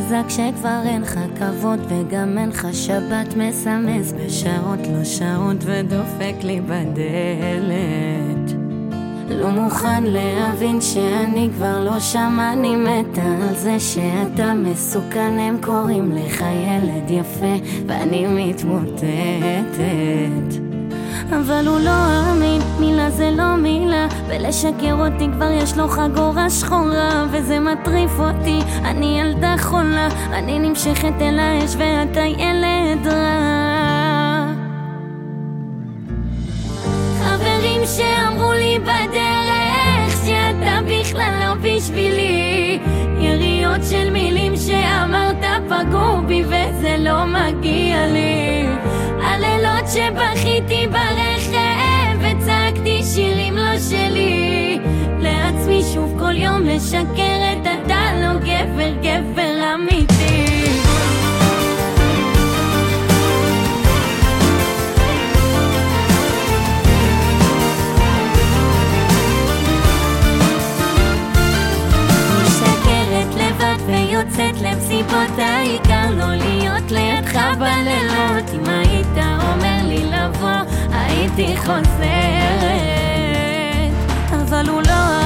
חזק שכבר אין לך כבוד וגם אין לך שבת, מסמס בשעות לא שעות ודופק לי בדלת. לא מוכן להבין שאני כבר לא שם, אני מתה על זה שאתה מסוכן. הם קוראים לך ילד יפה ואני מתמוטטת, אבל הוא לא אמין, מילה זה לא מילה, ולשקר אותי כבר יש לו חגורה שחורה וזה מטריף אותי. אני ילדה חולה, אני נמשכת אל האש ואתה ילד רע. חברים שאמרו לי בדרך שאתה בכלל לא בשבילי, יריות של מילים שאמרת פגעו בי וזה לא מגיע לי. הלילות שבכיתי ברכב וצעקתי שירים לא שלי, לעצמי שוב כל יום משקרת, אתה לא גבר, גבר אמיתי. משקרת לבד ויוצאת למסיבות, העיקר לא להיות לידך בלילות. אם היית אומר לי לבוא הייתי חוזרת, אבל הוא לא